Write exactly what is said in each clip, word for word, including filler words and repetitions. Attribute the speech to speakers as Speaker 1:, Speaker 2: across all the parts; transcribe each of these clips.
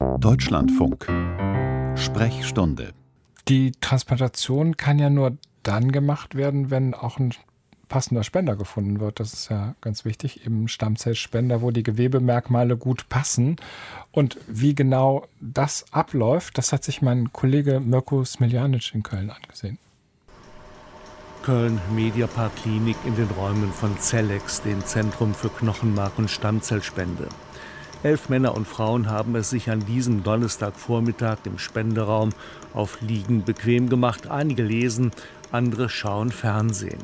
Speaker 1: Deutschlandfunk. Sprechstunde.
Speaker 2: Die Transplantation kann ja nur dann gemacht werden, wenn auch ein passender Spender gefunden wird. Das ist ja ganz wichtig, eben Stammzellspender, wo die Gewebemerkmale gut passen. Und wie genau das abläuft, das hat sich mein Kollege Mirko Smiljanic in Köln angesehen.
Speaker 3: Köln, Mediapark Klinik in den Räumen von Cellex, dem Zentrum für Knochenmark- und Stammzellspende. Elf Männer und Frauen haben es sich an diesem Donnerstagvormittag im Spenderaum auf Liegen bequem gemacht. Einige lesen, andere schauen Fernsehen.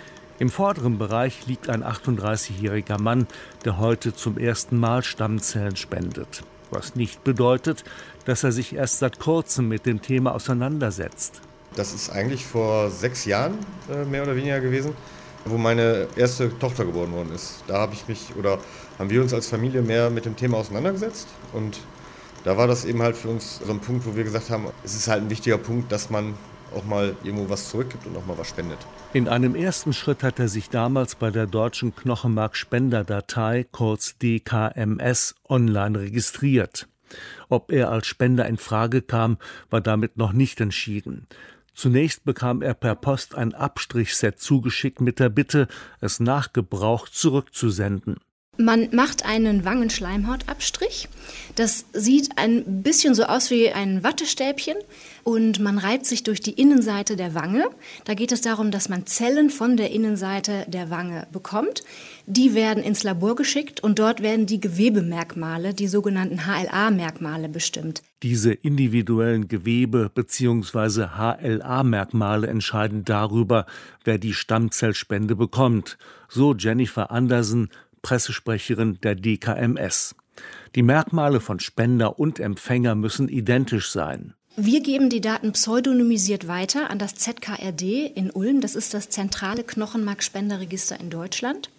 Speaker 3: Im vorderen Bereich liegt ein achtunddreißigjähriger Mann, der heute zum ersten Mal Stammzellen spendet. Was nicht bedeutet, dass er sich erst seit kurzem mit dem Thema auseinandersetzt.
Speaker 4: Das ist eigentlich vor sechs Jahren äh, mehr oder weniger gewesen, wo meine erste Tochter geboren worden ist. Da habe ich mich oder haben wir uns als Familie mehr mit dem Thema auseinandergesetzt. Und da war das eben halt für uns so ein Punkt, wo wir gesagt haben, es ist halt ein wichtiger Punkt, dass man auch mal irgendwo was zurückgibt und auch mal was spendet.
Speaker 3: In einem ersten Schritt hat er sich damals bei der Deutschen Knochenmark-Spenderdatei, kurz D K M S, online registriert. Ob er als Spender in Frage kam, war damit noch nicht entschieden. Zunächst bekam er per Post ein Abstrichset zugeschickt mit der Bitte, es nachgebraucht zurückzusenden.
Speaker 5: Man macht einen Wangenschleimhautabstrich. Das sieht ein bisschen so aus wie ein Wattestäbchen und man reibt sich durch die Innenseite der Wange. Da geht es darum, dass man Zellen von der Innenseite der Wange bekommt. Die werden ins Labor geschickt und dort werden die Gewebemerkmale, die sogenannten H L A-Merkmale bestimmt.
Speaker 3: Diese individuellen Gewebe- bzw. H L A-Merkmale entscheiden darüber, wer die Stammzellspende bekommt. So Jennifer Andersen, Pressesprecherin der D K M S. Die Merkmale von Spender und Empfänger müssen identisch sein.
Speaker 5: Wir geben die Daten pseudonymisiert weiter an das Z K R D in Ulm. Das ist das zentrale Knochenmarkspenderregister in Deutschland.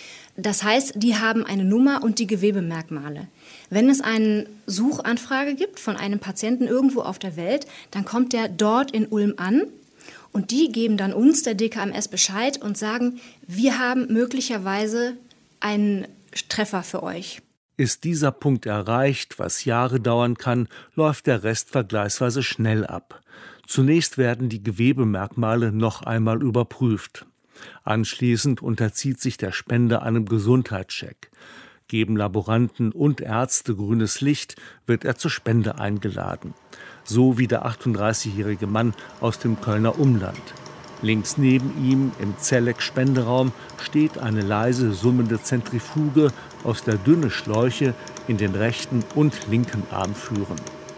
Speaker 5: Das heißt, die haben eine Nummer und die Gewebemerkmale. Wenn es eine Suchanfrage gibt von einem Patienten irgendwo auf der Welt, dann kommt der dort in Ulm an. Und die geben dann uns, der D K M S, Bescheid und sagen, wir haben möglicherweise einen Treffer für euch.
Speaker 3: Ist dieser Punkt erreicht, was Jahre dauern kann, läuft der Rest vergleichsweise schnell ab. Zunächst werden die Gewebemerkmale noch einmal überprüft. Anschließend unterzieht sich der Spender einem Gesundheitscheck. Geben Laboranten und Ärzte grünes Licht, wird er zur Spende eingeladen. So wie der achtunddreißigjährige Mann aus dem Kölner Umland. Links neben ihm im Cellex-Spenderaum steht eine leise summende Zentrifuge, aus der dünne Schläuche in den rechten und linken Arm führen.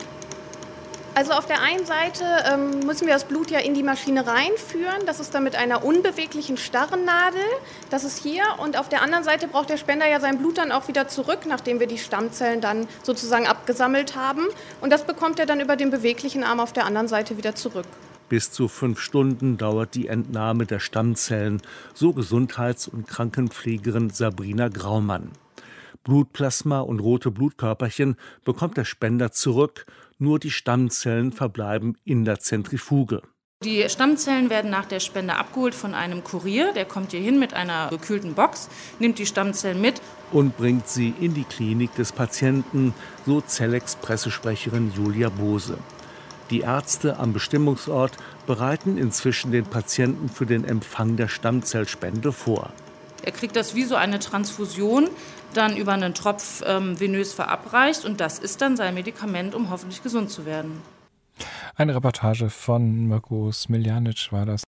Speaker 6: Also auf der einen Seite ähm, müssen wir das Blut ja in die Maschine reinführen. Das ist dann mit einer unbeweglichen starren Nadel. Das ist hier. Und auf der anderen Seite braucht der Spender ja sein Blut dann auch wieder zurück, nachdem wir die Stammzellen dann sozusagen abgesammelt haben. Und das bekommt er dann über den beweglichen Arm auf der anderen Seite wieder zurück.
Speaker 3: Bis zu fünf Stunden dauert die Entnahme der Stammzellen, so Gesundheits- und Krankenpflegerin Sabrina Graumann. Blutplasma und rote Blutkörperchen bekommt der Spender zurück, nur die Stammzellen verbleiben in der Zentrifuge.
Speaker 7: Die Stammzellen werden nach der Spende abgeholt von einem Kurier. Der kommt hier hin mit einer gekühlten Box, nimmt die Stammzellen mit
Speaker 3: und bringt sie in die Klinik des Patienten, so Cellex-Pressesprecherin Julia Bose. Die Ärzte am Bestimmungsort bereiten inzwischen den Patienten für den Empfang der Stammzellspende vor.
Speaker 7: Er kriegt das wie so eine Transfusion, dann über einen Tropf ähm, venös verabreicht und das ist dann sein Medikament, um hoffentlich gesund zu werden.
Speaker 2: Eine Reportage von Mirko Smiljanic war das.